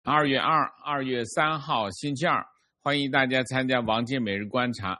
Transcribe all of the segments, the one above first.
2月3号星期二，欢迎大家参加王健每日观察。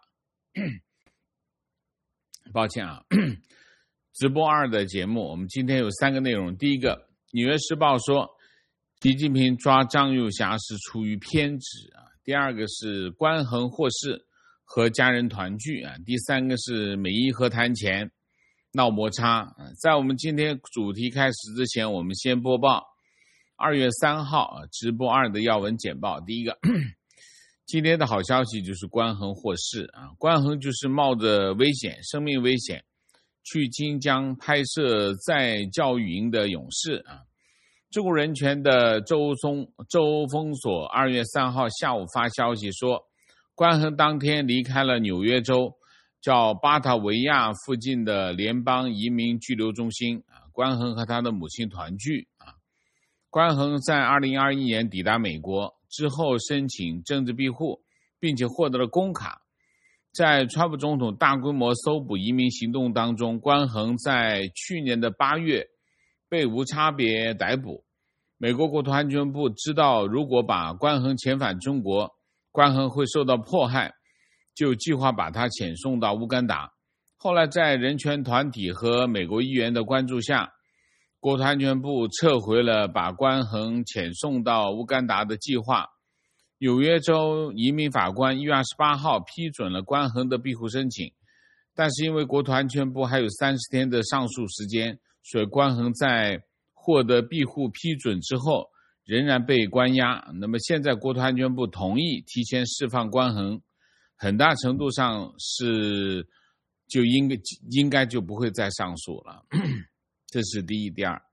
抱歉啊，直播2的节目，我们今天有3个内容。第一个，《纽约时报》说习近平抓张又侠是出于偏执啊。第二个是关恒获释和家人团聚啊。第三个是美伊和谈前闹摩擦。在我们今天主题开始之前，我们先播报2月3号直播2的要闻简报。第一个，今天的好消息就是关恒获释啊。关恒就是冒着危险，生命危险去金江拍摄在教育营的勇士啊。中国人权的周封锁2月3号下午发消息说，关恒当天离开了纽约州叫巴塔维亚附近的联邦移民拘留中心啊。关恒和他的母亲团聚啊。关恒在2021年抵达美国之后申请政治庇护，并且获得了公卡。在川普总统大规模搜捕移民行动当中，关恒在去年的8月被无差别逮捕。美国国土安全部知道如果把关恒遣返中国，关恒会受到迫害，就计划把他遣送到乌干达。后来在人权团体和美国议员的关注下，国土安全部撤回了把关恒遣送到乌干达的计划。纽约州移民法官1月28号批准了关恒的庇护申请，但是因为国土安全部还有30天的上诉时间，所以关恒在获得庇护批准之后仍然被关押。那么现在国土安全部同意提前释放关恒，很大程度上是就应该就不会再上诉了。这是第一。第二，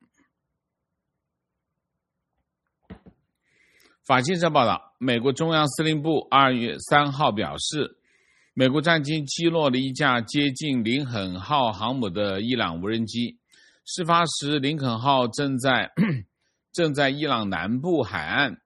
法新社报道，美国中央司令部2月3号表示，美国战机击落了一架接近林肯号航母的伊朗无人机。事发时，林肯号正在伊朗南部海岸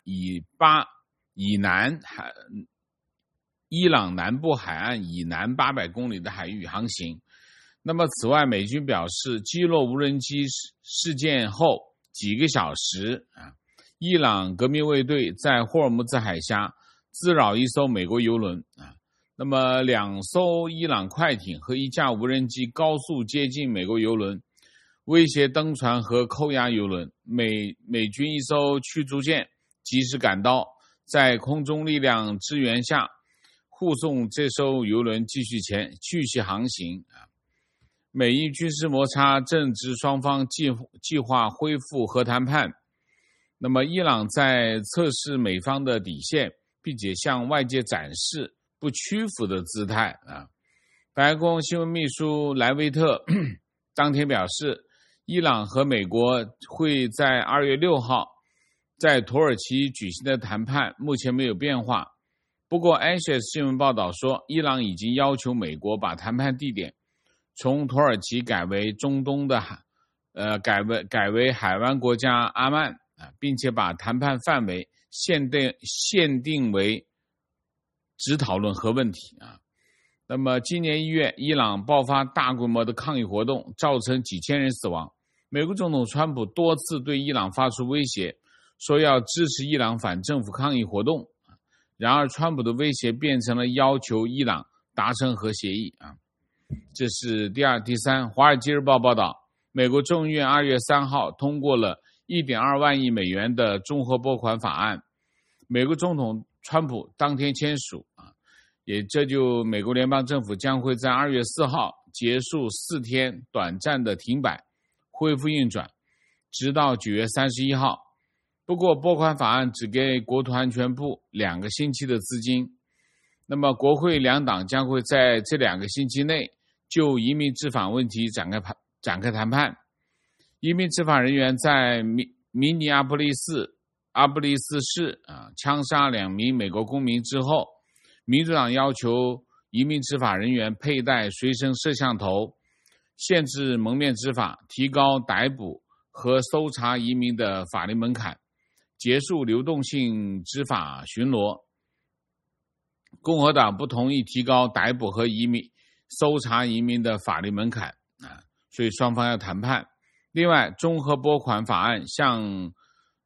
伊朗南部海岸以南800公里的海域航行。那么此外，美军表示，击落无人机事件后几个小时伊朗革命卫队在霍尔木兹海峡滋扰一艘美国油轮那么2艘伊朗快艇和一架无人机高速接近美国油轮，威胁登船和扣押油轮。美军一艘驱逐舰及时赶到，在空中力量支援下护送这艘油轮继续航行。美伊军事摩擦正值双方计划恢复核谈判。那么伊朗在测试美方的底线，并且向外界展示不屈服的姿态白宫新闻秘书莱维特当天表示，伊朗和美国会在2月6号在土耳其举行的谈判目前没有变化。不过 Axios 新闻报道说，伊朗已经要求美国把谈判地点从土耳其改为中东的改为海湾国家阿曼并且把谈判范围限定为只讨论核问题那么今年1月，伊朗爆发大规模的抗议活动，造成几千人死亡。美国总统川普多次对伊朗发出威胁，说要支持伊朗反政府抗议活动。然而川普的威胁变成了要求伊朗达成核协议这是第二。第三，华尔街日报报道，美国众议院2月3号通过了1.2万亿美元的综合拨款法案，美国总统川普当天签署这就美国联邦政府将会在2月4号结束4天短暂的停摆，恢复运转，直到9月31号。不过拨款法案只给国土安全部2个星期的资金，那么国会两党将会在这2个星期内就移民执法问题展开谈判。移民执法人员在明尼阿波利斯市枪杀2名美国公民之后，民主党要求移民执法人员佩戴随身摄像头，限制蒙面执法，提高逮捕和搜查移民的法律门槛，结束流动性执法巡逻。共和党不同意提高逮捕和搜查移民的法律门槛所以双方要谈判。另外，综合拨款法案向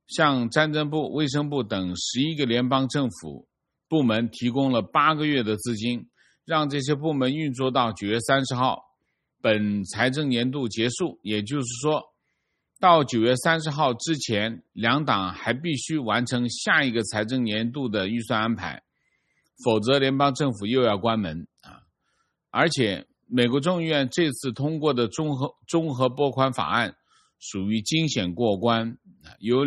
向战争部、卫生部等11个联邦政府部门提供了8个月的资金，让这些部门运作到9月30号，本财政年度结束。也就是说，到9月30号之前，两党还必须完成下一个财政年度的预算安排，否则联邦政府又要关门。而且美国众议院这次通过的综合拨款法案属于惊险过关，有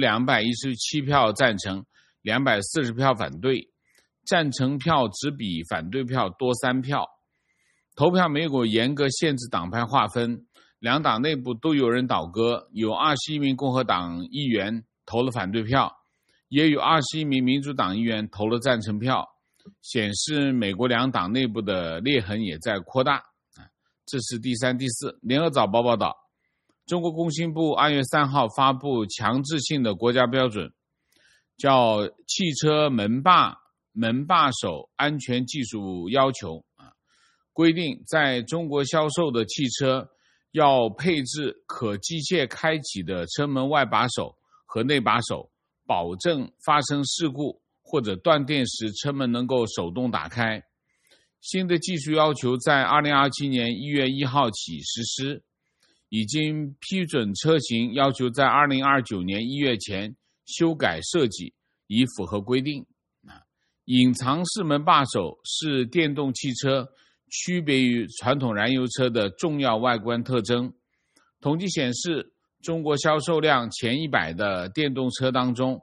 217票赞成，240票反对，赞成票只比反对票多3票。投票没有严格限制党派划分，两党内部都有人倒戈，有21名共和党议员投了反对票，也有21名民主党议员投了赞成票，显示美国两党内部的裂痕也在扩大。这是第三、第四。联合早报报道，中国工信部2月3号发布强制性的国家标准，叫汽车门把手安全技术要求，规定在中国销售的汽车要配置可机械开启的车门外把手和内把手，保证发生事故或者断电时车门能够手动打开。新的技术要求在2027年1月1号起实施，已经批准车型要求在2029年1月前修改设计，以符合规定。隐藏式门把手是电动汽车区别于传统燃油车的重要外观特征。统计显示，中国销售量前100的电动车当中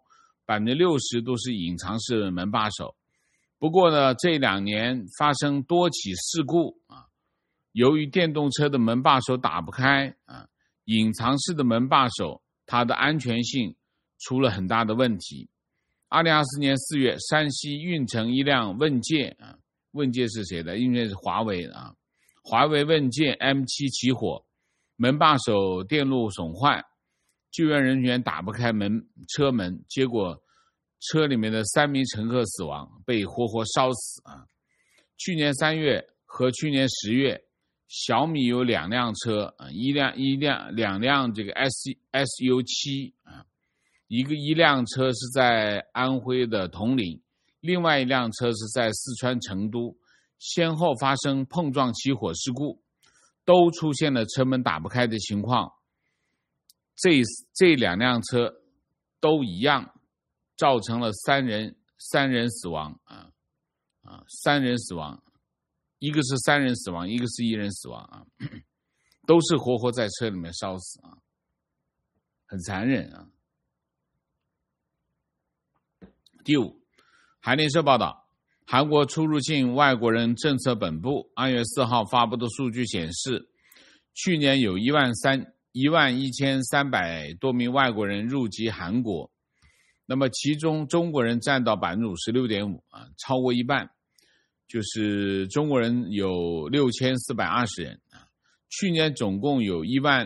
，60%都是隐藏式门把手。不过呢，这2年发生多起事故，由于电动车的门把手打不开，隐藏式的门把手它的安全性出了很大的问题。2024年4月，山西运城一辆问界，问界是谁的？因为是华为华为问界 M7 起火，门把手电路损坏，救援人员打不开车门，结果车里面的3名乘客死亡，被活活烧死。去年3月和去年10月，小米有2辆车，两辆这个 SU7，一辆车是在安徽的铜陵，另外一辆车是在四川成都，先后发生碰撞起火事故，都出现了车门打不开的情况。这2辆车都一样，造成了三人死亡，3人死亡，一个是3人死亡，一个是1人死亡都是活活在车里面烧死很残忍第五，韩联社报道，韩国出入境外国人政策本部2月4号发布的数据显示，去年有11300多名外国人入籍韩国，那么其中中国人占到 56.5%， 超过一半，就是中国人有6420人。去年总共有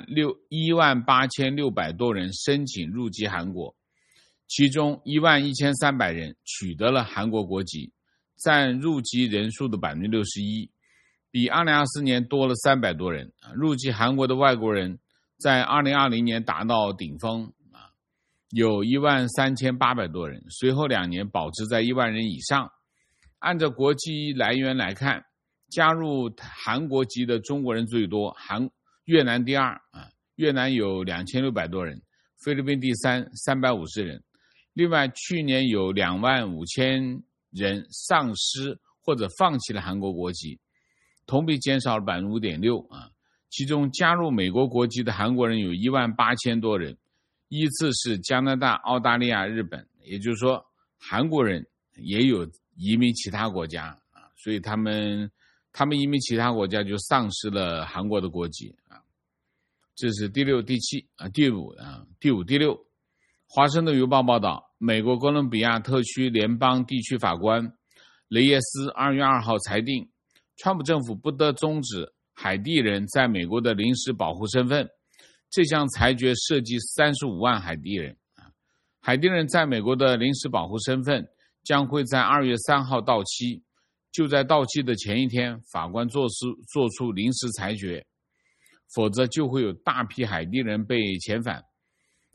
18600多人申请入籍韩国，其中11300人取得了韩国国籍，占入籍人数的 61%， 比2024年多了300多人。入籍韩国的外国人在2020年达到顶峰，有13800多人，随后2年保持在1万人以上。按照国籍来源来看，加入韩国籍的中国人最多，越南第2，越南有2600多人，菲律宾第3 350人。另外，去年有25000人丧失或者放弃了韩国国籍，同比减少了 5.6%。其中加入美国国籍的韩国人有18000多人，依次是加拿大、澳大利亚、日本。也就是说，韩国人也有移民其他国家，所以他们移民其他国家就丧失了韩国的国籍。这是第六、第七第五、第六。华盛顿邮报报道，美国哥伦比亚特区联邦地区法官雷耶斯2月2号裁定，川普政府不得终止海地人在美国的临时保护身份。这项裁决涉及35万海地人。海地人在美国的临时保护身份将会在2月3号到期，就在到期的前一天，法官做出临时裁决，否则就会有大批海地人被遣返。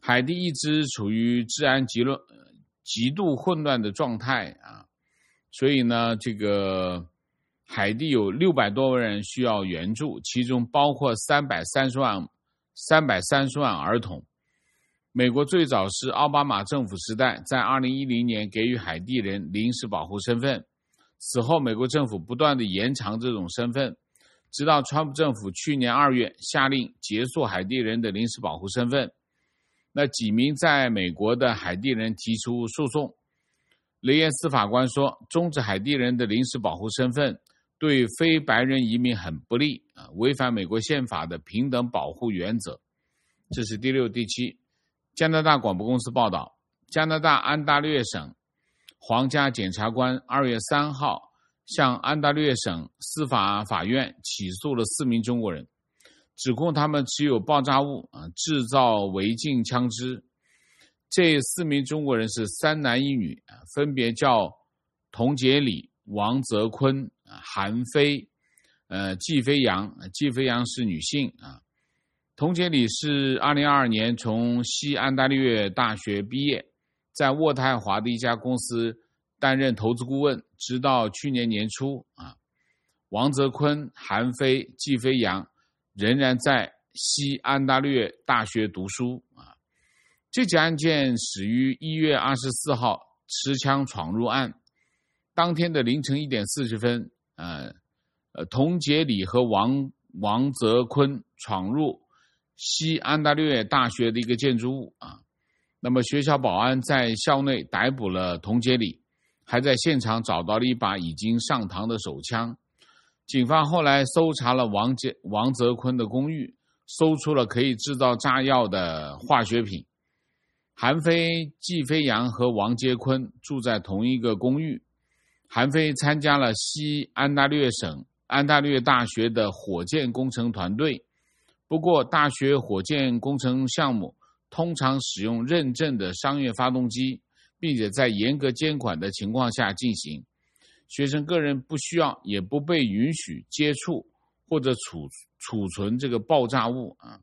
海地一直处于治安极度混乱的状态啊，所以呢，这个海地有600多万人需要援助，其中包括330万儿童。美国最早是奥巴马政府时代在2010年给予海地人临时保护身份，此后美国政府不断的延长这种身份，直到川普政府去年2月下令结束海地人的临时保护身份。那几名在美国的海地人提出诉讼，雷耶斯法官说，终止海地人的临时保护身份对非白人移民很不利，违反美国宪法的平等保护原则。这是第6、第7。加拿大广播公司报道，加拿大安大略省皇家检察官2月3号向安大略省司法法院起诉了4名中国人，指控他们持有爆炸物，制造违禁枪支。这4名中国人是3男1女，分别叫童杰里、王泽坤、韩飞、季飞扬。季飞扬是女性啊。童杰里是2022年从西安大略大学毕业，在渥太华的一家公司担任投资顾问，直到去年年初啊。王泽坤、韩飞、季飞扬仍然在西安大略大学读书啊。这起案件始于1月24号持枪闯入案，当天的凌晨1点40分，童杰里和王泽坤闯入西安大略大学的一个建筑物啊。那么学校保安在校内逮捕了童杰里，还在现场找到了一把已经上膛的手枪。警方后来搜查了王泽坤的公寓，搜出了可以制造炸药的化学品。韩飞、季飞扬和王杰坤住在同一个公寓。韩飞参加了西安大略省安大略大学的火箭工程团队，不过大学火箭工程项目通常使用认证的商业发动机，并且在严格监管的情况下进行。学生个人不需要也不被允许接触或者储存这个爆炸物啊。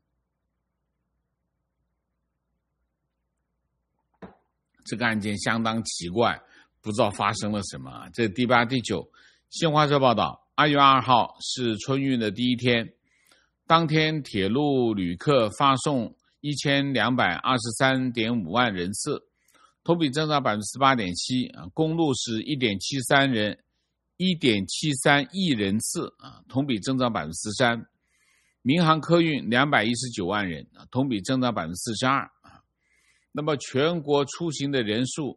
这个案件相当奇怪，不知道发生了什么。这第8、第9。新华社报道，2月2号是春运的第一天，当天铁路旅客发送1223.5万人次，同比增长 18.7%， 公路是 1.73亿人次，同比增长 3%， 民航客运219万人，同比增长 42%。 那么全国出行的人数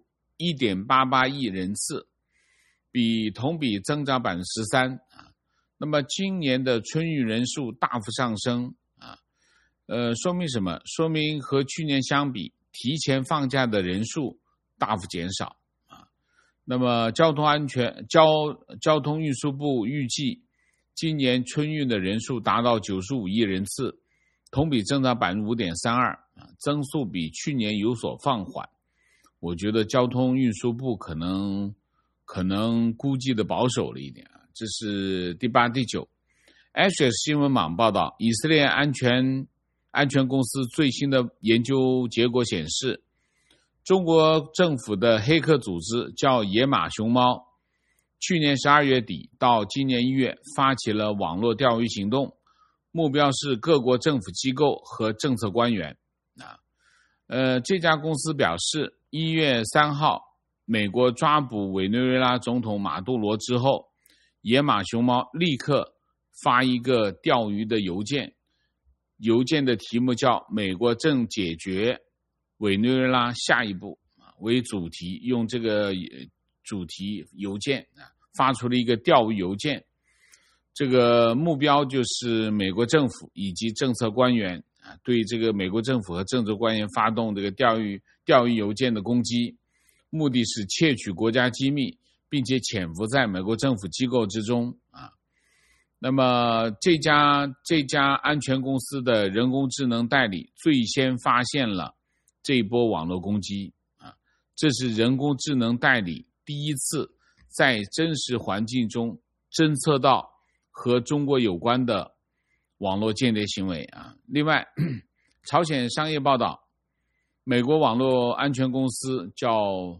1.88亿人次，同比增长 13%。 那么今年的春运人数大幅上升啊，说明什么？说明和去年相比，提前放假的人数大幅减少啊。那么交通运输部预计，今年春运的人数达到95亿人次，同比增长 5.32%， 增速比去年有所放缓。我觉得交通运输部可能估计的保守了一点。这是第8、第9。Axios 新闻网报道，以色列安全公司最新的研究结果显示，中国政府的黑客组织叫野马熊猫，去年12月底到今年1月发起了网络钓鱼行动，目标是各国政府机构和政策官员。这家公司表示，1月3号美国抓捕委内瑞拉总统马杜罗之后，野马熊猫立刻发一个钓鱼的邮件，邮件的题目叫美国正解决委内瑞拉下一步为主题，用这个主题邮件发出了一个钓鱼邮件。这个目标就是美国政府以及政策官员对这个美国政府和政治官员发动这个钓鱼邮件的攻击，目的是窃取国家机密，并且潜伏在美国政府机构之中啊。那么这家安全公司的人工智能代理最先发现了这一波网络攻击啊，这是人工智能代理第一次在真实环境中侦测到和中国有关的网络间谍行为啊。另外，朝鲜商业报道， 美国网络安全公司叫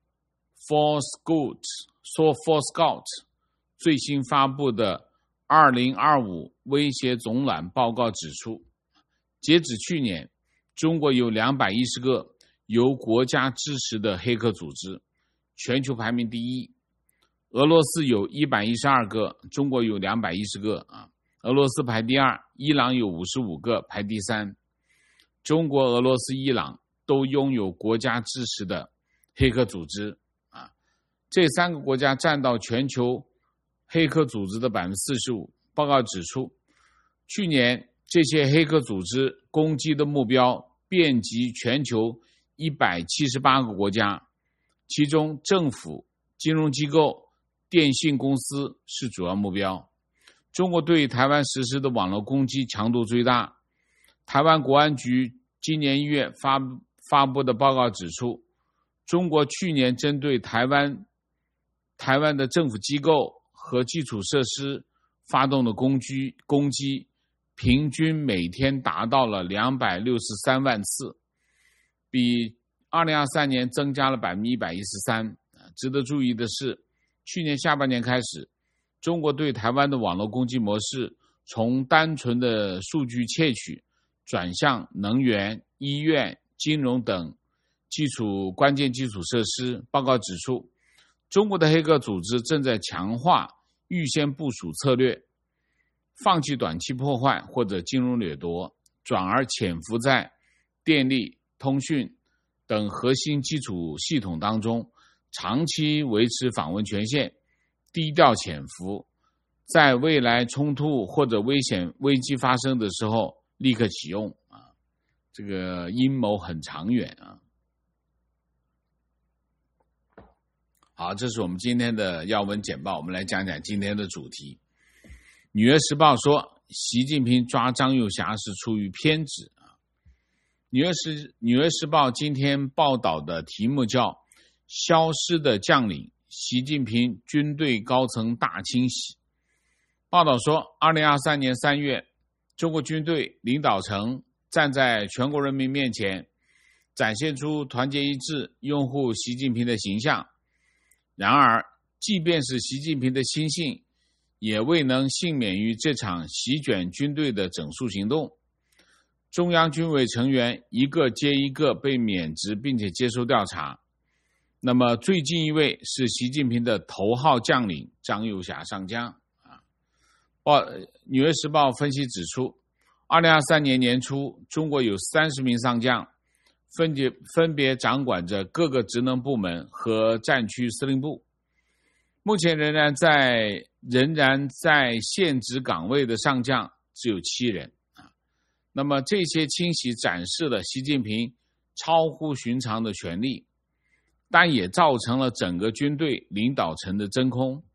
Forescout 最新发布的2025威胁总览报告指出，截止去年，中国有210个由国家支持的黑客组织，全球排名第一。俄罗斯有112个，中国有210个俄罗斯排第二，伊朗有55个，排第三。中国、俄罗斯、伊朗都拥有国家支持的黑客组织这3个国家占到全球黑客组织的 45%。报告指出，去年这些黑客组织攻击的目标遍及全球178个国家，其中政府、金融机构、电信公司是主要目标。中国对台湾实施的网络攻击强度最大。台湾国安局今年1月发布的报告指出，中国去年针对台湾的政府机构和基础设施发动的攻击平均每天达到了263万次，比2023年增加了 113%。值得注意的是，去年下半年开始，中国对台湾的网络攻击模式从单纯的数据窃取转向能源、医院、金融等关键基础设施。报告指出，中国的黑客组织正在强化预先部署策略，放弃短期破坏或者金融掠夺，转而潜伏在电力、通讯等核心基础系统当中，长期维持访问权限，低调潜伏，在未来冲突或者危机发生的时候立刻启用这个阴谋很长远好，这是我们今天的要闻简报，我们来讲讲今天的主题。纽约时报说，习近平抓张又侠是出于偏执纽约时报今天报道的题目叫消失的将领，习近平军队高层大清洗。报道说，2023年3月，中国军队领导层站在全国人民面前，展现出团结一致、拥护习近平的形象。然而，即便是习近平的亲信，也未能幸免于这场席卷军队的整肃行动。中央军委成员一个接一个被免职并且接受调查。那么最近一位是习近平的头号将领张又侠上将纽约时报分析指出，2023年年初，中国有30名上将，分别掌管着各个职能部门和战区司令部。目前仍然在现职岗位的上将只有7人那么这些清洗展示了习近平超乎寻常的权力，但也造成了整个军队领导层的真空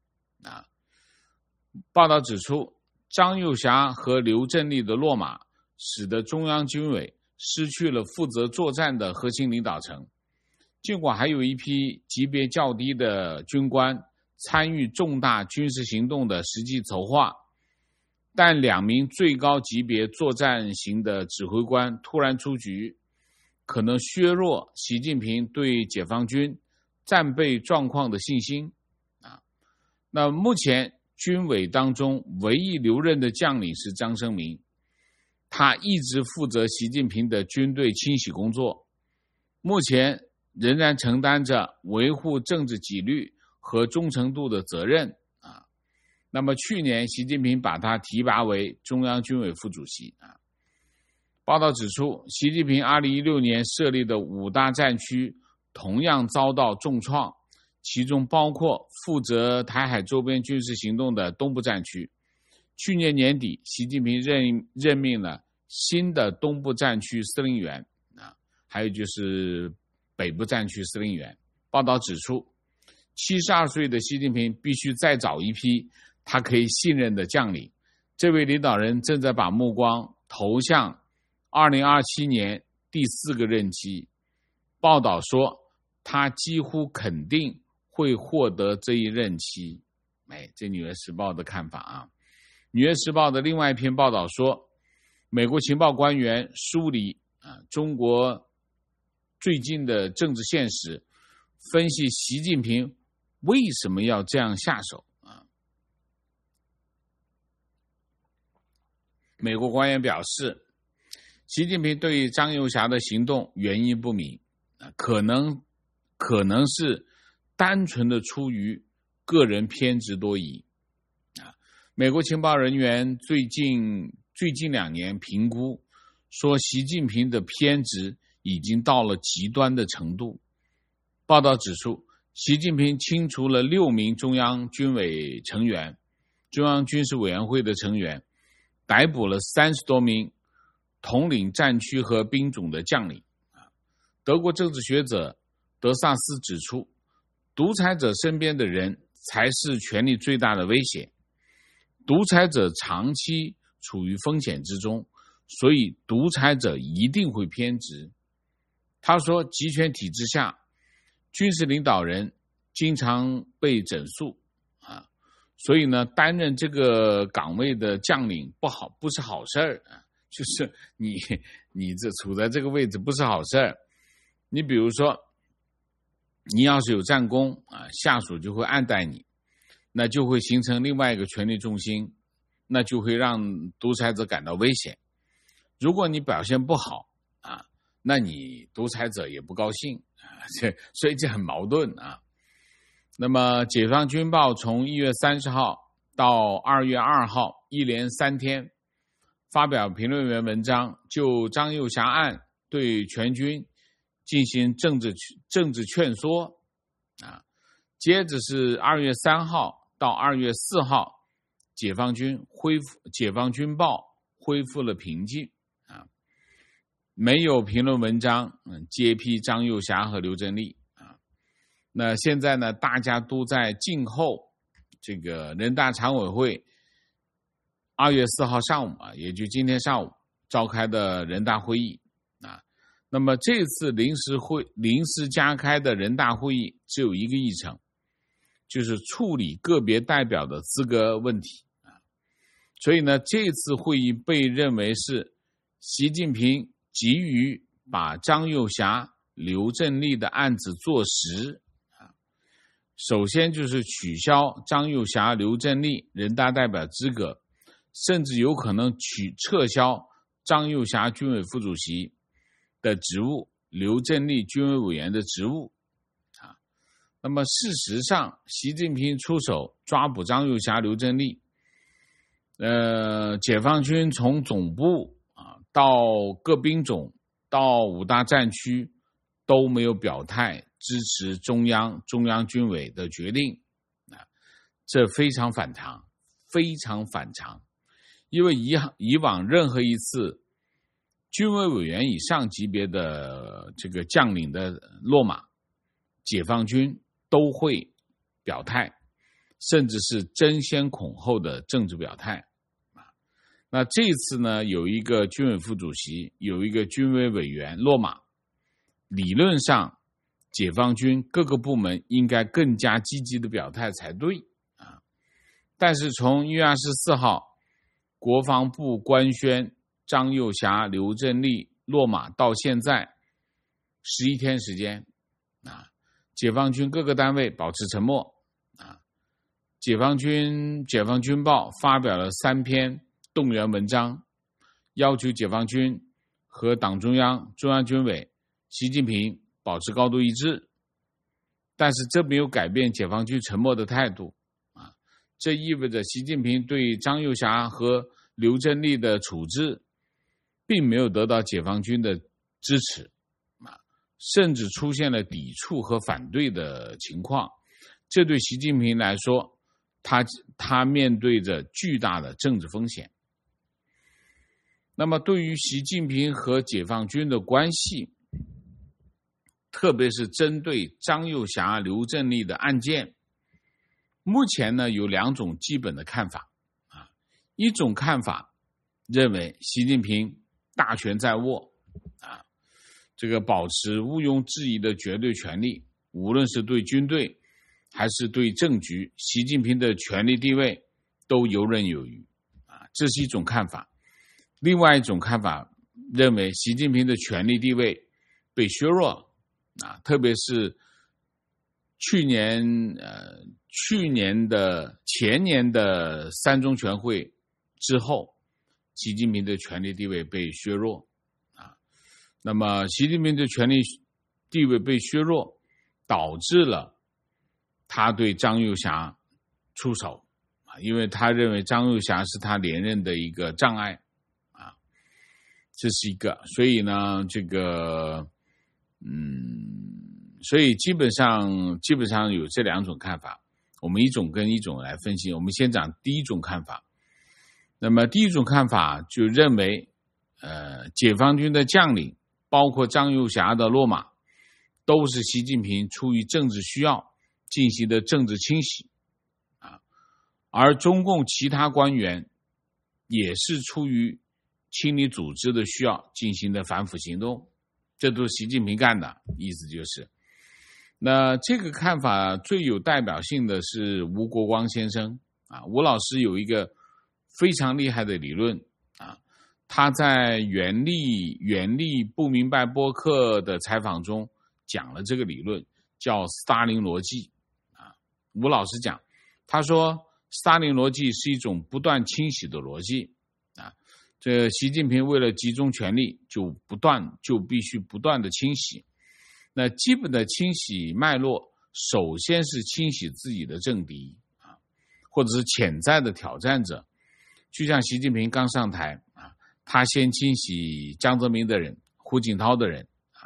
报道指出，张又侠和刘振立的落马，使得中央军委失去了负责作战的核心领导层。尽管还有一批级别较低的军官参与重大军事行动的实际筹划，但2名最高级别作战型的指挥官突然出局，可能削弱习近平对解放军战备状况的信心那目前军委当中唯一留任的将领是张生明，他一直负责习近平的军队清洗工作，目前仍然承担着维护政治纪律和忠诚度的责任那么去年习近平把他提拔为中央军委副主席报道指出，习近平2016年设立的5大战区同样遭到重创，其中包括负责台海周边军事行动的东部战区。去年年底，习近平任命了新的东部战区司令员还有就是北部战区司令员。报道指出，72岁的习近平必须再找一批他可以信任的将领。这位领导人正在把目光投向2027年第4个任期。报道说，他几乎肯定会获得这一任期。这纽约时报的看法纽约时报的另外一篇报道说，美国情报官员梳理中国最近的政治现实，分析习近平为什么要这样下手啊。美国官员表示，习近平对张又侠的行动原因不明，可能是单纯的出于个人偏执多疑。美国情报人员最近2年评估说，习近平的偏执已经到了极端的程度。报道指出，习近平清除了6名中央军委成员、中央军事委员会的成员，逮捕了30多名统领战区和兵种的将领。德国政治学者德萨斯指出，独裁者身边的人才是权力最大的威胁，独裁者长期处于风险之中，所以独裁者一定会偏执。他说，集权体制下，军事领导人经常被整肃所以呢，担任这个岗位的将领不是好事儿就是你这处在这个位置不是好事儿。你比如说，你要是有战功下属就会暗待你，那就会形成另外一个权力重心，那就会让独裁者感到危险。如果你表现不好那你独裁者也不高兴所以这很矛盾那么解放军报从1月30号到2月2号一连3天发表评论员文章，就张又侠案对全军进行政治劝说接着是2月3号到2月4号，解放军报恢复了平静没有评论文章揭批张又侠和刘振立那现在呢，大家都在静候这个人大常委会2月4号上午也就今天上午召开的人大会议那么这次临时加开的人大会议只有一个议程，就是处理个别代表的资格问题所以呢，这次会议被认为是习近平急于把张又侠、刘振立的案子做实首先就是取消张又侠、刘振立人大代表资格，甚至有可能撤销张又侠军委副主席的职务，刘振立军委委员的职务那么事实上，习近平出手抓捕张又侠、刘振立解放军从总部到各兵种到5大战区都没有表态支持中央军委的决定这非常反常，因为以往任何一次军委委员以上级别的这个将领的落马，解放军都会表态，甚至是争先恐后的政治表态那这次呢，有一个军委副主席，有一个军委委员落马，理论上解放军各个部门应该更加积极的表态才对但是从1月24号国防部官宣张又侠、刘振立落马到现在11天时间解放军各个单位保持沉默解放军报发表了3篇动员文章，要求解放军和党中央、中央军委、习近平保持高度一致，但是这没有改变解放军沉默的态度这意味着习近平对张又侠和刘振立的处置并没有得到解放军的支持甚至出现了抵触和反对的情况，这对习近平来说，他面对着巨大的政治风险。那么对于习近平和解放军的关系，特别是针对张又侠、刘振立的案件，目前呢有2种基本的看法一种看法认为习近平大权在握这个保持毋庸置疑的绝对权力，无论是对军队还是对政局，习近平的权力地位都游刃有余这是一种看法。另外一种看法认为习近平的权力地位被削弱特别是前年的三中全会之后，习近平的权力地位被削弱那么习近平的权力地位被削弱，导致了他对张又侠出手因为他认为张又侠是他连任的一个障碍这是一个。所以呢所以基本上有这两种看法，我们一种跟一种来分析。我们先讲第一种看法。那么第一种看法就认为解放军的将领包括张又侠的落马都是习近平出于政治需要进行的政治清洗而中共其他官员也是出于清理组织的需要进行的反腐行动，这都是习近平干的，意思就是那这个看法最有代表性的是吴国光先生吴老师有一个非常厉害的理论他在原力不明白播客的采访中讲了这个理论，叫斯大林逻辑吴老师讲，他说斯大林逻辑是一种不断清洗的逻辑这习近平为了集中权力就必须不断的清洗。那基本的清洗脉络首先是清洗自己的政敌或者是潜在的挑战者，就像习近平刚上台他先清洗江泽民的人、胡锦涛的人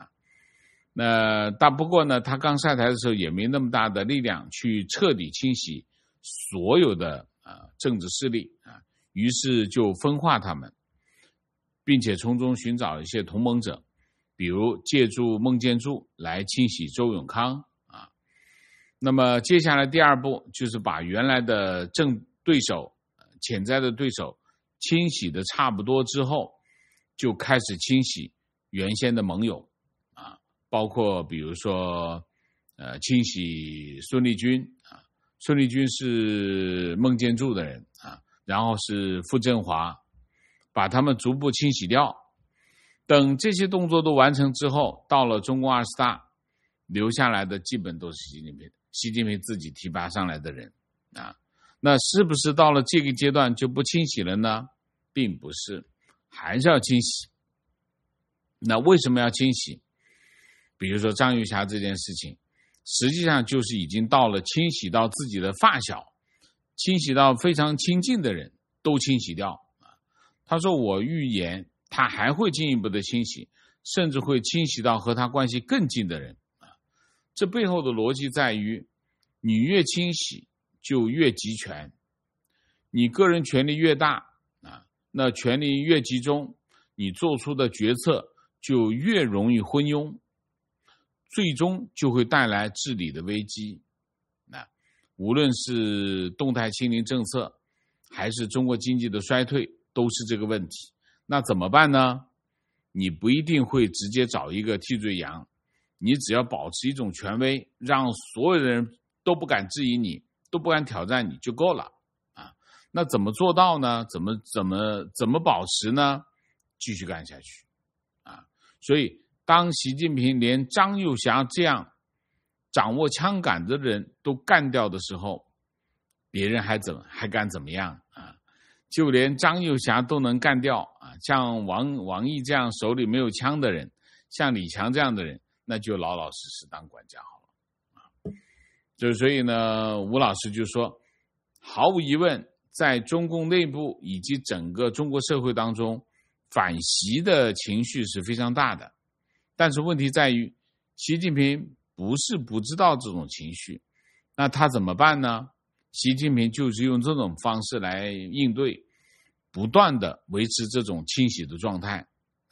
不过呢他刚上台的时候也没那么大的力量去彻底清洗所有的政治势力于是就分化他们，并且从中寻找一些同盟者，比如借助孟建柱来清洗周永康那么接下来第二步就是把原来的潜在的对手清洗的差不多之后，就开始清洗原先的盟友包括比如说清洗孙立军孙立军是孟建柱的人然后是傅政华，把他们逐步清洗掉。等这些动作都完成之后，到了中共20大，留下来的基本都是习近平自己提拔上来的人那是不是到了这个阶段就不清洗了呢？并不是，还是要清洗。那为什么要清洗？比如说张又侠这件事情，实际上就是已经到了清洗到自己的发小，清洗到非常亲近的人都清洗掉他说我预言他还会进一步的清洗，甚至会清洗到和他关系更近的人这背后的逻辑在于，你越清洗就越集权，你个人权力越大那权力越集中，你做出的决策就越容易昏庸，最终就会带来治理的危机无论是动态清零政策还是中国经济的衰退都是这个问题。那怎么办呢？你不一定会直接找一个替罪羊，你只要保持一种权威，让所有的人都不敢质疑你，都不敢挑战你就够了那怎么做到呢？怎么保持呢？继续干下去所以当习近平连张又侠这样掌握枪杆的人都干掉的时候，别人还敢怎么样就连张又侠都能干掉像王毅这样手里没有枪的人，像李强这样的人，那就老老实实当管家好了所以呢吴老师就说，毫无疑问在中共内部以及整个中国社会当中，反习的情绪是非常大的，但是问题在于习近平不是不知道这种情绪，那他怎么办呢？习近平就是用这种方式来应对，不断的维持这种清洗的状态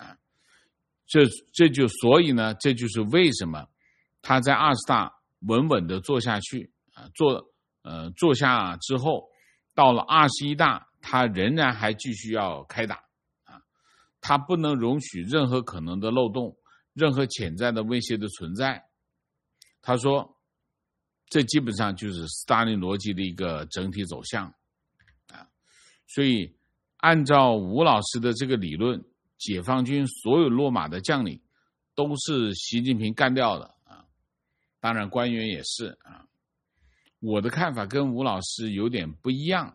所以呢，这就是为什么他在20大稳稳的做下去做下之后，到了21大他仍然还继续要开打他不能容许任何可能的漏洞，任何潜在的威胁的存在。他说这基本上就是斯大林逻辑的一个整体走向所以按照吴老师的这个理论，解放军所有落马的将领都是习近平干掉的当然官员也是啊。我的看法跟吴老师有点不一样。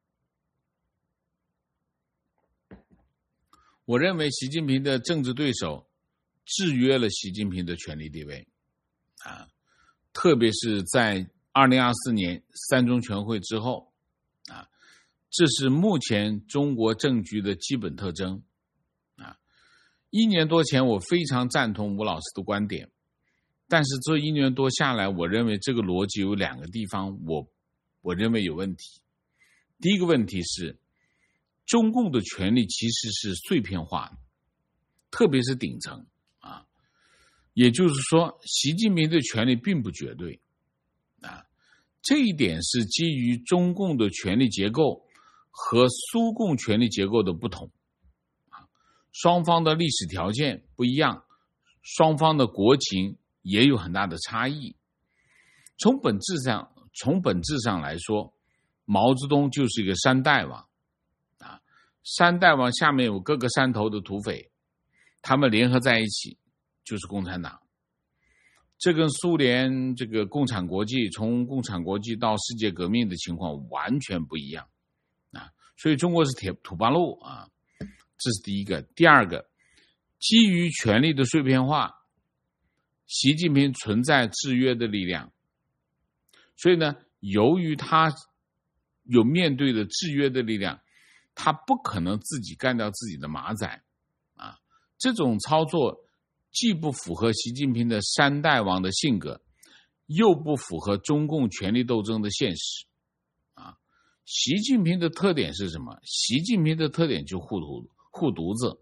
我认为习近平的政治对手制约了习近平的权力地位啊，特别是在2024年3中全会之后啊，这是目前中国政局的基本特征啊。1年多前我非常赞同吴老师的观点，但是这1年多下来，我认为这个逻辑有2个地方我认为有问题。第一个问题是中共的权力其实是碎片化的，特别是顶层啊，也就是说习近平的权力并不绝对啊，这一点是基于中共的权力结构和苏共权力结构的不同啊，双方的历史条件不一样，双方的国情也有很大的差异。从本质上来说，毛泽东就是一个山大王啊，山大王下面有各个山头的土匪，他们联合在一起就是共产党。这跟苏联这个共产国际从共产国际到世界革命的情况完全不一样啊，所以中国是土八路啊，这是第一个。第二个，基于权力的碎片化，习近平存在制约的力量，所以呢，由于他有面对的制约的力量，他不可能自己干掉自己的马仔啊，这种操作既不符合习近平的山大王的性格，又不符合中共权力斗争的现实啊。习近平的特点是什么？习近平的特点就护犊子，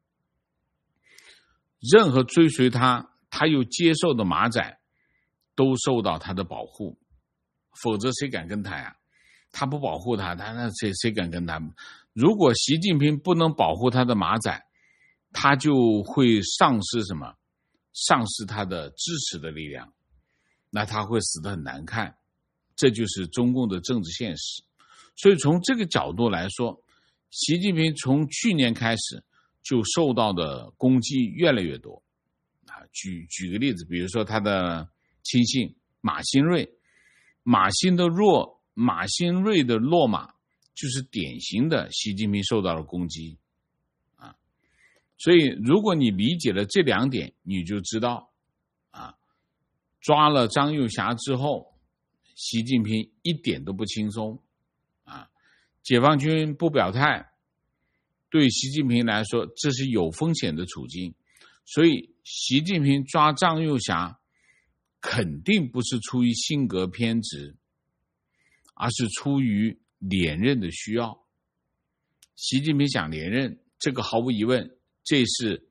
任何追随他又接受的马仔都受到他的保护，否则谁敢跟他呀？他不保护他，那谁敢跟他？如果习近平不能保护他的马仔，他就会丧失什么？丧失他的支持的力量，那他会死得很难看。这就是中共的政治现实。所以从这个角度来说，习近平从去年开始就受到的攻击越来越多啊。举个例子，比如说他的亲信马兴瑞，马兴瑞的落马就是典型的习近平受到了攻击啊。所以如果你理解了这2点，你就知道啊，抓了张又侠之后，习近平一点都不轻松啊。解放军不表态，对习近平来说这是有风险的处境，所以习近平抓张又侠肯定不是出于性格偏执，而是出于连任的需要。习近平想连任，这个毫无疑问，这是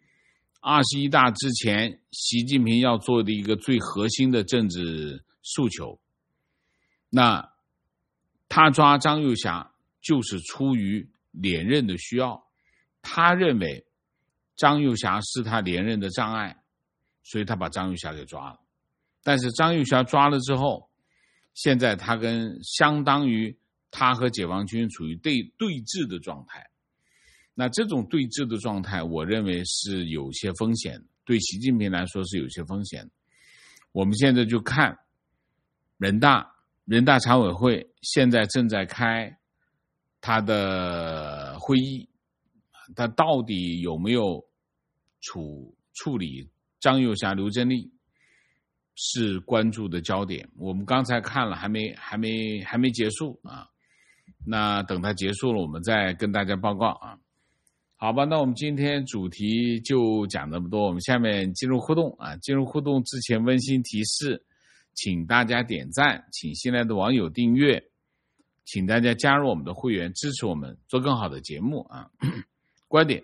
21大之前习近平要做的一个最核心的政治诉求。那他抓张又侠就是出于连任的需要，他认为张又侠是他连任的障碍，所以他把张又侠给抓了。但是张又侠抓了之后，现在他相当于他和解放军处于对峙的状态。那这种对峙的状态，我认为是有些风险的，对习近平来说是有些风险的。我们现在就看人大常委会现在正在开他的会议，他到底有没有处理张又侠、刘振利是关注的焦点。我们刚才看了，还没结束啊。那等它结束了，我们再跟大家报告啊。好吧，那我们今天主题就讲这么多，我们下面进入互动啊。进入互动之前温馨提示，请大家点赞，请新来的网友订阅，请大家加入我们的会员，支持我们做更好的节目啊。观点：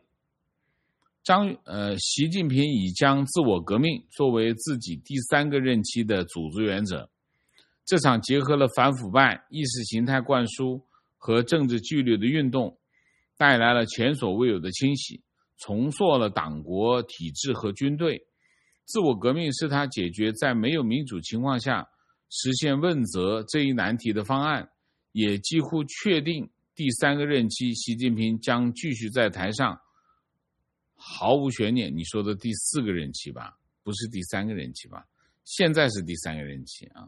习近平已将自我革命作为自己第3个任期的组织原则。这场结合了反腐败、意识形态灌输和政治纪律的运动，带来了前所未有的清洗，重塑了党国体制和军队。自我革命是他解决在没有民主情况下实现问责这一难题的方案，也几乎确定第3个任期习近平将继续在台上，毫无悬念。你说的第4个任期吧，不是第3个任期吧？ 现在是第3个任期啊。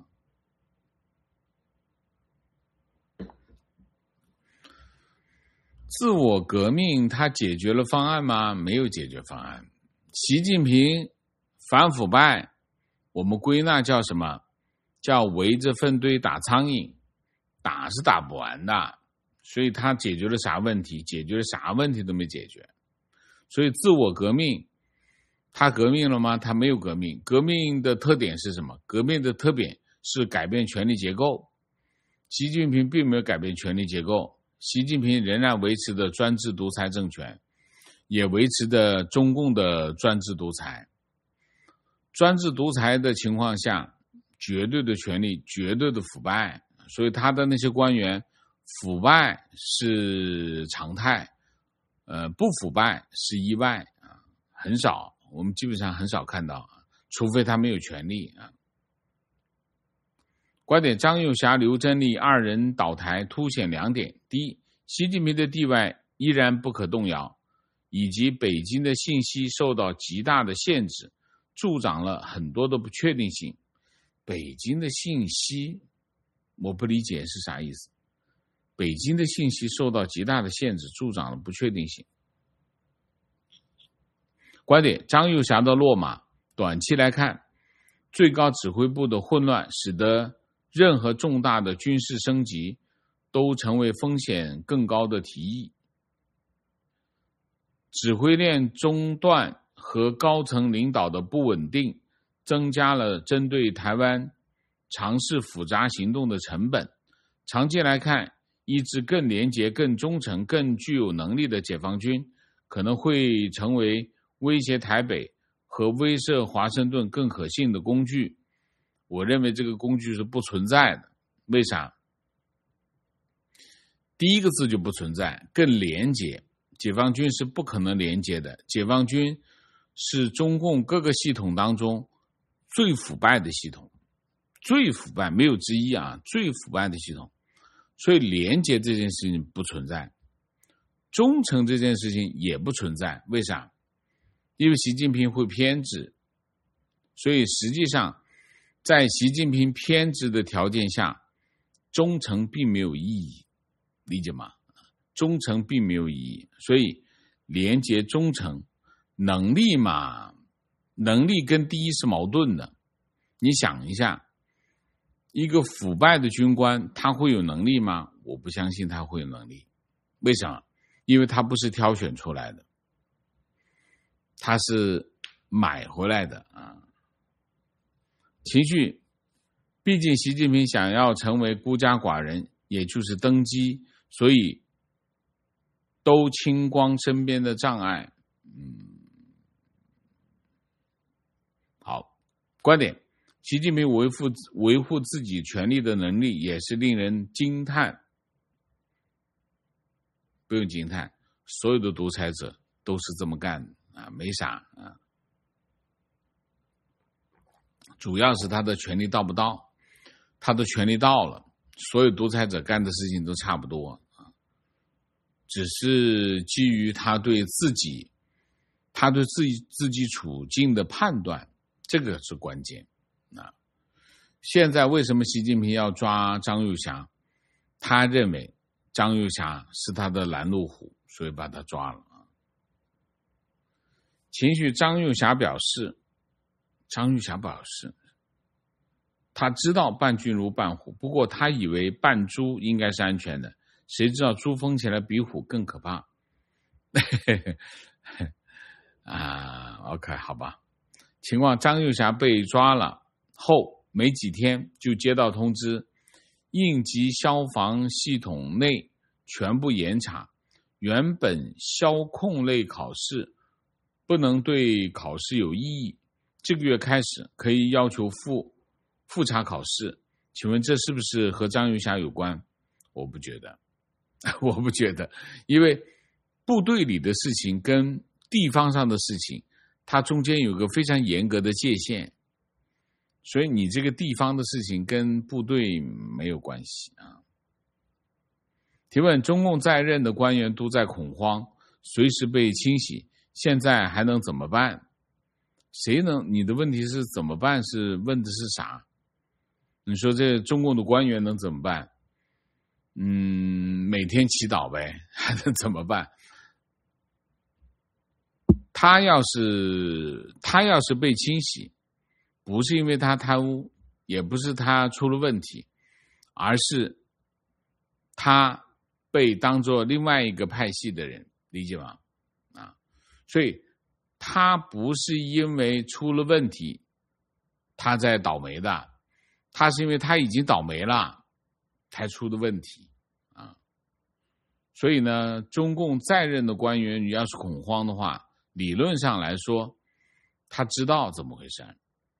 自我革命它解决了方案吗？没有解决方案。习近平反腐败，我们归纳叫什么？叫围着粪堆打苍蝇，打是打不完的。所以他解决了啥问题？解决了啥问题都没解决。所以自我革命，他革命了吗？他没有革命。革命的特点是什么？革命的特点是改变权力结构。习近平并没有改变权力结构，习近平仍然维持的专制独裁政权，也维持的中共的专制独裁。专制独裁的情况下，绝对的权力，绝对的腐败，所以他的那些官员腐败是常态，不腐败是意外啊，很少，我们基本上很少看到，除非他没有权利啊。观点：张又侠、刘珍丽2人倒台凸显2点：第一，习近平的地位依然不可动摇，以及北京的信息受到极大的限制，助长了很多的不确定性。北京的信息，我不理解是啥意思。北京的信息受到极大的限制，助长了不确定性。观点：张又侠的落马，短期来看，最高指挥部的混乱使得任何重大的军事升级都成为风险更高的提议。指挥链中断和高层领导的不稳定，增加了针对台湾尝试复杂行动的成本。长期来看，一支更廉洁、更忠诚、更具有能力的解放军可能会成为威胁台北和威慑华盛顿更可信的工具。我认为这个工具是不存在的。为啥？第一个字就不存在，更廉洁。解放军是不可能廉洁的，解放军是中共各个系统当中最腐败的系统，最腐败没有之一啊，最腐败的系统。所以廉洁这件事情不存在，忠诚这件事情也不存在。为啥？因为习近平会偏执，所以实际上在习近平偏执的条件下，忠诚并没有意义，理解吗？忠诚并没有意义，所以廉洁忠诚，能力嘛，能力跟第一是矛盾的。你想一下，一个腐败的军官他会有能力吗？我不相信他会有能力。为什么？因为他不是挑选出来的，他是买回来的啊。情绪，毕竟习近平想要成为孤家寡人，也就是登基，所以都清光身边的障碍。好，观点：习近平维护自己权力的能力也是令人惊叹。不用惊叹，所有的独裁者都是这么干的啊，没啥啊。主要是他的权力到不到，他的权力到了，所有独裁者干的事情都差不多啊，只是基于他对自己处境的判断，这个是关键啊。现在为什么习近平要抓张又侠？他认为张又侠是他的拦路虎，所以把他抓了。情绪，张又侠表示，他知道伴君如伴虎，不过他以为扮猪应该是安全的，谁知道猪疯起来比虎更可怕。OK， 好吧。情况，张又侠被抓了后没几天就接到通知，应急消防系统内全部严查，原本消控类考试不能对考试有异议，这个月开始可以要求复查考试。请问这是不是和张又侠有关？我不觉得，因为部队里的事情跟地方上的事情，它中间有个非常严格的界限，所以你这个地方的事情跟部队没有关系啊。提问：中共在任的官员都在恐慌，随时被清洗，现在还能怎么办？ 你的问题是怎么办？是问的是啥？你说这中共的官员能怎么办？每天祈祷呗，还能怎么办？他要是被清洗，不是因为他贪污，也不是他出了问题，而是他被当作另外一个派系的人，理解吗？所以他不是因为出了问题他在倒霉的，他是因为他已经倒霉了才出的问题所以呢，中共在任的官员你要是恐慌的话，理论上来说他知道怎么回事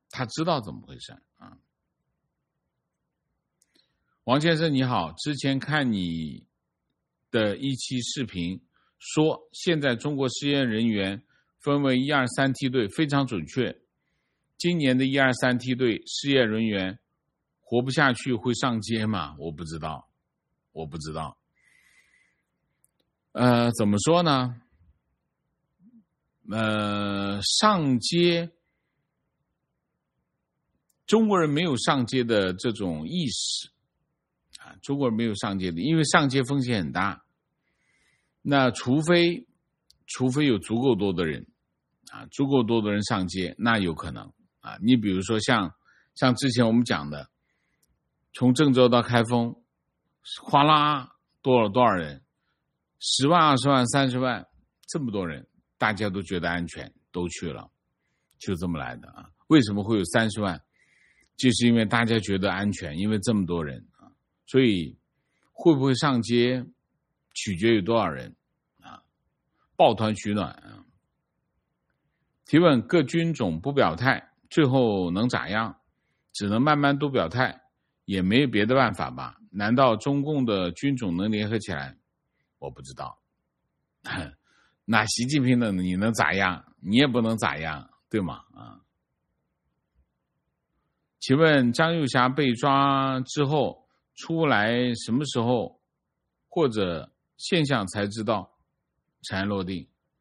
王先生你好，之前看你的一期视频说现在中国失业人员分为1、2、3梯队，非常准确。今年的1、2、3梯队失业人员活不下去会上街吗？我不知道。怎么说呢？上街，中国人没有上街的这种意识中国人没有上街的，因为上街风险很大。那除非有足够多的人上街，那有可能你比如说像之前我们讲的，从郑州到开封，哗啦多少人，10万、20万、30万，这么多人，大家都觉得安全，都去了，就这么来的为什么会有30万？就是因为大家觉得安全，因为这么多人所以会不会上街取决于多少人抱团取暖提问：各军种不表态，最后能咋样？只能慢慢都表态，也没有别的办法吧？难道中共的军种能联合起来？我不知道。那习近平的你能咋样？你也不能咋样，对吗？请问张幼霞被抓之后出来什么时候或者现象才知道尘埃落定？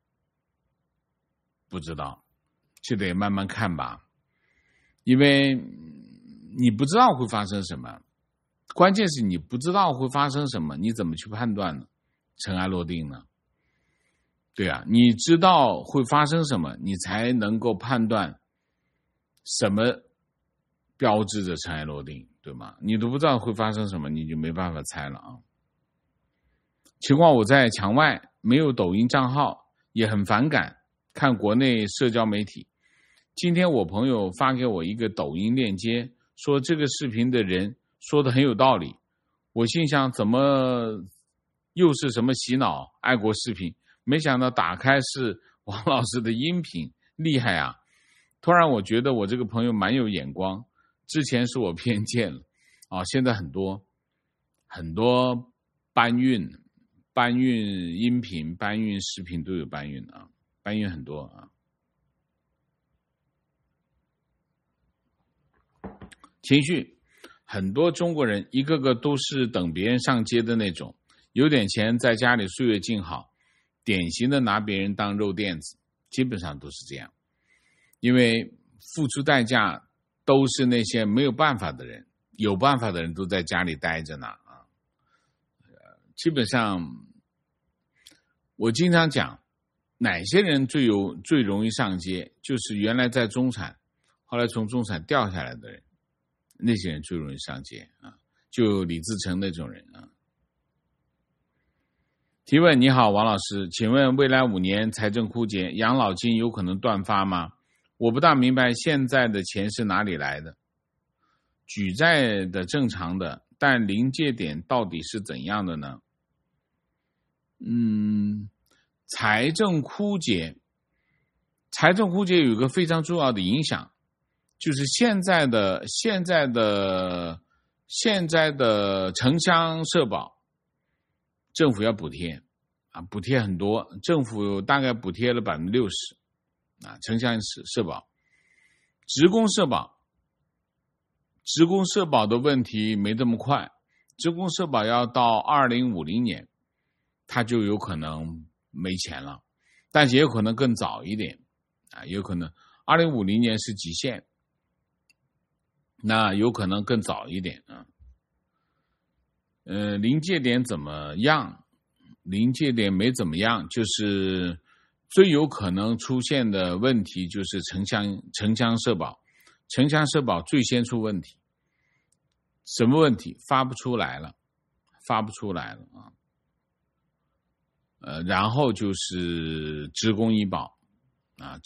不知道，就得慢慢看吧，因为你不知道会发生什么，关键是你不知道会发生什么，你怎么去判断呢？尘埃落定呢？对啊，你知道会发生什么，你才能够判断什么标志着尘埃落定，对吗？你都不知道会发生什么，你就没办法猜了情况我在墙外，没有抖音账号，也很反感看国内社交媒体。今天我朋友发给我一个抖音链接，说这个视频的人说的很有道理。我心想，怎么又是什么洗脑爱国视频？没想到打开是王老师的音频，厉害啊！突然我觉得我这个朋友蛮有眼光，之前是我偏见了现在很多搬运音频、搬运视频都有搬运搬运很多情绪，很多中国人一个个都是等别人上街的那种，有点钱在家里岁月静好，典型的拿别人当肉垫子，基本上都是这样。因为付出代价都是那些没有办法的人，有办法的人都在家里待着呢基本上我经常讲，哪些人最容易上街，就是原来在中产，后来从中产掉下来的人，那些人最容易上街就李自成那种人提问：你好，王老师，请问未来5年财政枯竭，养老金有可能断发吗？我不大明白现在的钱是哪里来的，举债的正常的，但临界点到底是怎样的呢？财政枯竭有一个非常重要的影响，就是现在的城乡社保政府要补贴补贴很多，政府大概补贴了60%城乡社保。职工社保的问题没这么快，职工社保要到2050年它就有可能没钱了，但也有可能更早一点有可能 ，2050年是极限，那有可能更早一点啊。临界点怎么样？临界点没怎么样，就是最有可能出现的问题就是城乡社保，城乡社保最先出问题。什么问题？发不出来了啊。然后就是职工医保啊。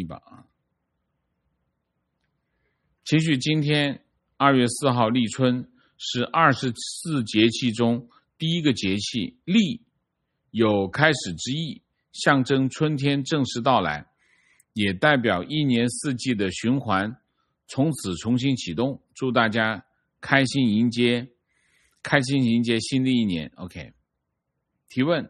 其实今天2月4号立春是24节气中第一个节气，立有开始之意，象征春天正式到来，也代表一年四季的循环从此重新启动。祝大家开心迎接新的一年。 OK， 提问：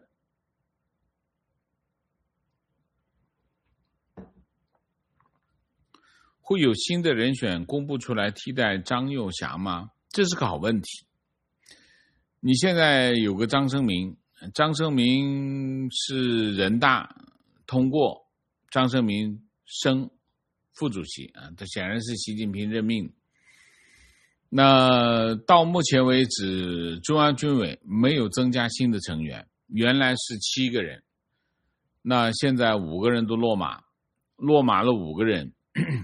会有新的人选公布出来替代张又侠吗？这是个好问题。你现在有个张生明是人大通过张生明升副主席啊，他显然是习近平任命。那到目前为止，中央军委没有增加新的成员，原来是7个人，那现在5个人都落马了5个人，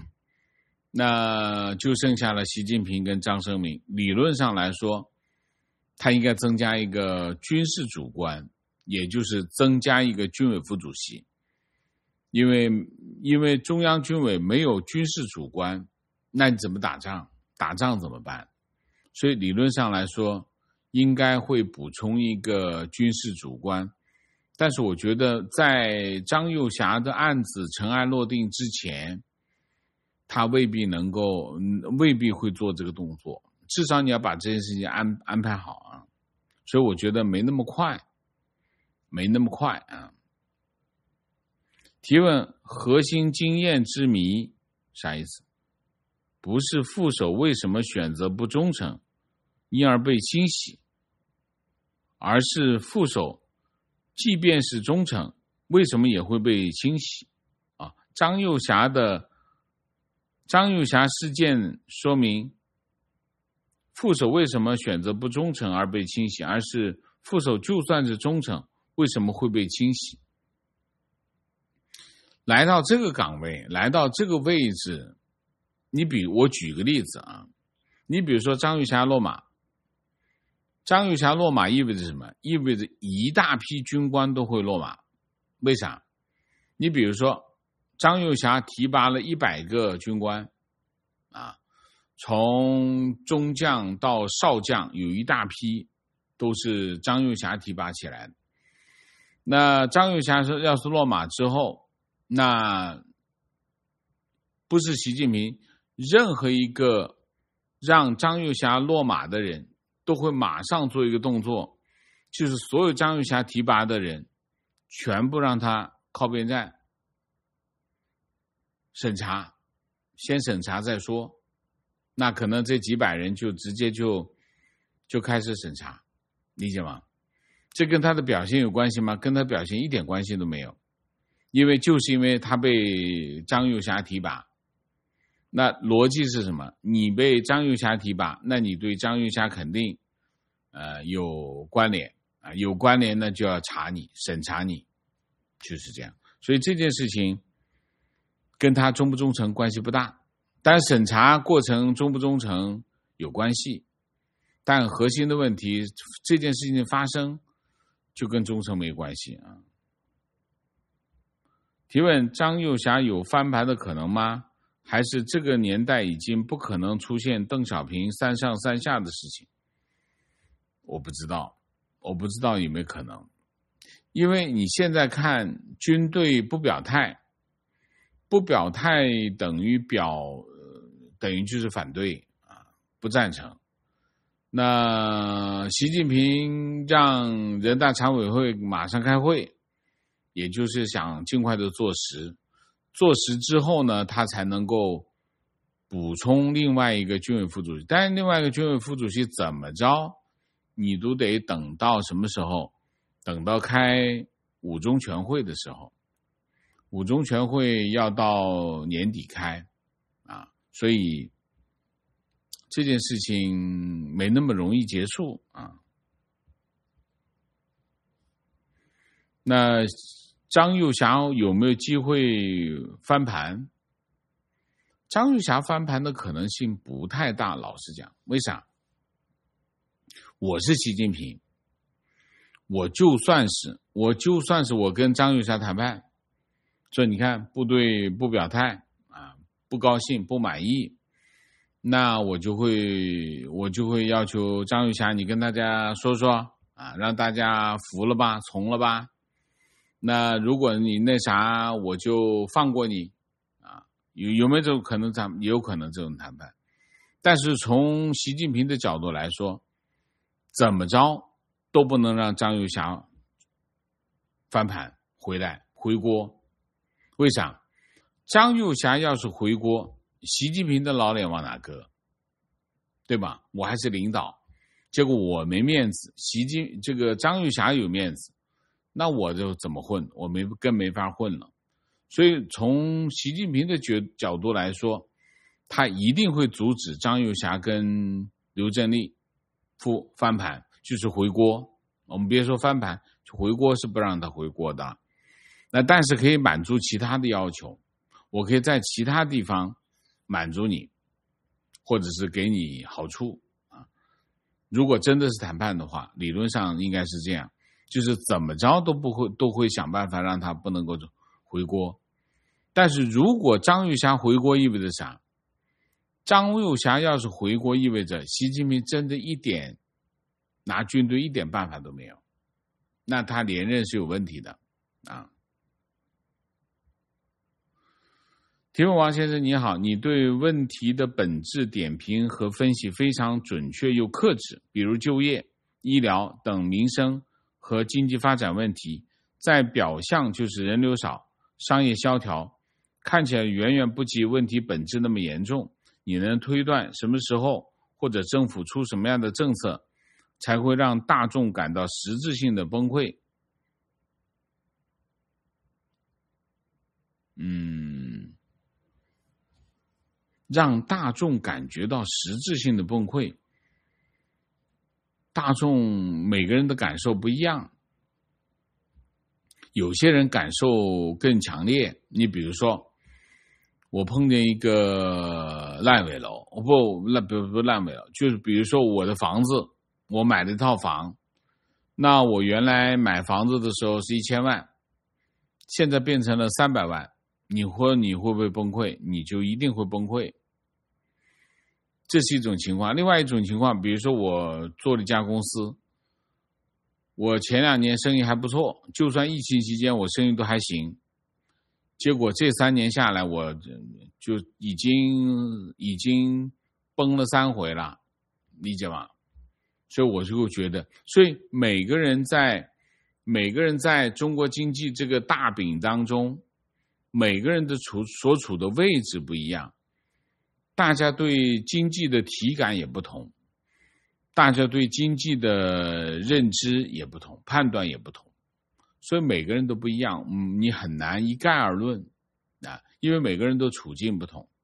那就剩下了习近平跟张生明。理论上来说，他应该增加一个军事主官，也就是增加一个军委副主席。因为中央军委没有军事主官，那你怎么打仗？打仗怎么办？所以理论上来说，应该会补充一个军事主官。但是我觉得在张又侠的案子尘埃落定之前，他未必会做这个动作，至少你要把这件事情安排好啊。所以我觉得没那么快啊。提问：核心经验之谜啥意思？不是副手为什么选择不忠诚因而被清洗，而是副手即便是忠诚为什么也会被清洗啊？张又侠事件说明副手为什么选择不忠诚而被清洗，而是副手就算是忠诚为什么会被清洗？来到这个岗位，来到这个位置，我举个例子啊，你比如说张又侠落马意味着什么？意味着一大批军官都会落马。为啥？你比如说张又侠提拔了100个军官啊，从中将到少将有一大批都是张又侠提拔起来的。那张又侠要是落马之后，那不是习近平，任何一个让张又侠落马的人都会马上做一个动作，就是所有张又侠提拔的人全部让他靠边站审查，先审查再说。那可能这几百人就直接就开始审查，理解吗？这跟他的表现有关系吗？跟他表现一点关系都没有。因为他被张又侠提拔，那逻辑是什么？你被张又侠提拔，那你对张又侠肯定有关联啊，有关联呢就要审查你，就是这样。所以这件事情跟他忠不忠诚关系不大，但审查过程忠不忠诚有关系，但核心的问题，这件事情的发生就跟忠诚没关系啊。提问：张又侠有翻盘的可能吗？还是这个年代已经不可能出现邓小平3上3下的事情？我不知道有没有可能。因为你现在看军队不表态等于就是反对啊，不赞成。那习近平让人大常委会马上开会，也就是想尽快的做实之后呢，他才能够补充另外一个军委副主席。但是另外一个军委副主席怎么着，你都得等到什么时候？等到开5中全会的时候。 五中全会要到年底开啊，所以这件事情没那么容易结束啊。那张又侠有没有机会翻盘？张又侠翻盘的可能性不太大，老实讲。为啥？我是习近平，我就算是我跟张又侠谈判，说你看部队不表态啊，不高兴不满意，那我就会要求张又侠你跟大家说说啊，让大家服了吧，从了吧。那如果你那啥，我就放过你啊，有没有这种可能？也有可能这种谈判。但是从习近平的角度来说，怎么着都不能让张又侠翻盘回锅。为啥？张又侠要是回锅，习近平的老脸往哪搁？对吧？我还是领导，结果我没面子，这个张又侠有面子，那我就怎么混？我更没法混了。所以从习近平的角度来说，他一定会阻止张又侠跟刘振利翻盘，就是回锅。我们别说翻盘，回锅是不让他回锅的。那但是可以满足其他的要求，我可以在其他地方满足你，或者是给你好处啊。如果真的是谈判的话，理论上应该是这样，就是怎么着都会想办法让他不能够回锅。但是如果张又侠回锅意味着啥？张又侠要是回国，意味着习近平真的拿军队一点办法都没有，那他连任是有问题的啊。提问王先生你好，你对问题的本质点评和分析非常准确又克制，比如就业、医疗等民生和经济发展问题，在表象就是人流少、商业萧条，看起来远远不及问题本质那么严重。你能推断什么时候或者政府出什么样的政策才会让大众感到实质性的崩溃？让大众感觉到实质性的崩溃，大众每个人的感受不一样，有些人感受更强烈。你比如说我碰见一个烂尾楼，不烂尾楼，就是比如说我的房子，我买了一套房，那我原来买房子的时候是1000万，现在变成了300万，你会不会崩溃？你就一定会崩溃。这是一种情况。另外一种情况，比如说我做了一家公司，我前2年生意还不错，就算疫情期间我生意都还行，结果这3年下来，我就已经崩了3回了，理解吗？所以我就觉得，所以每个人在中国经济这个大饼当中，每个人的所处的位置不一样，大家对经济的体感也不同，大家对经济的认知也不同，判断也不同，所以每个人都不一样，你很难一概而论啊，因为每个人都处境不同。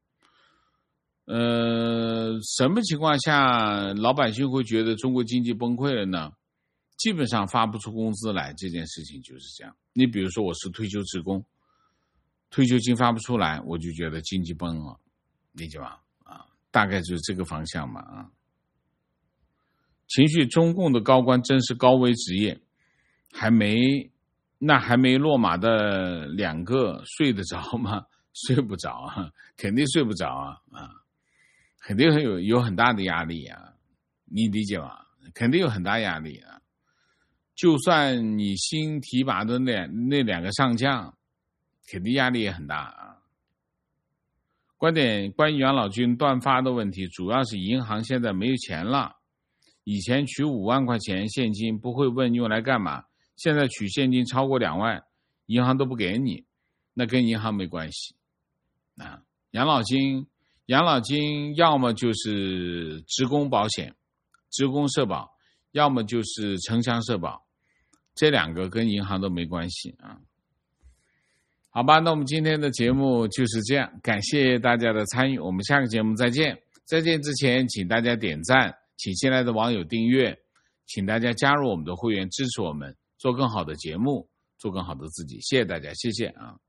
什么情况下老百姓会觉得中国经济崩溃了呢？基本上发不出工资来，这件事情就是这样。你比如说我是退休职工，退休金发不出来，我就觉得经济崩了，理解吗？啊，大概就是这个方向嘛啊。情绪中共的高官真是高危职业，还没落马的2个睡得着吗？睡不着啊，肯定睡不着啊肯定有很大的压力啊，你理解吗？肯定有很大压力啊。就算你新提拔的那2个上将，肯定压力也很大啊。观点关于养老金断发的问题，主要是银行现在没有钱了。以前取5万块钱现金不会问用来干嘛，现在取现金超过2万，银行都不给你，那跟银行没关系啊。养老金要么就是职工保险、职工社保，要么就是城乡社保，这2个跟银行都没关系啊。 好吧，那我们今天的节目就是这样，感谢大家的参与，我们下个节目再见。再见之前，请大家点赞，请新来的网友订阅，请大家加入我们的会员，支持我们做更好的节目，做更好的自己。谢谢大家，谢谢啊。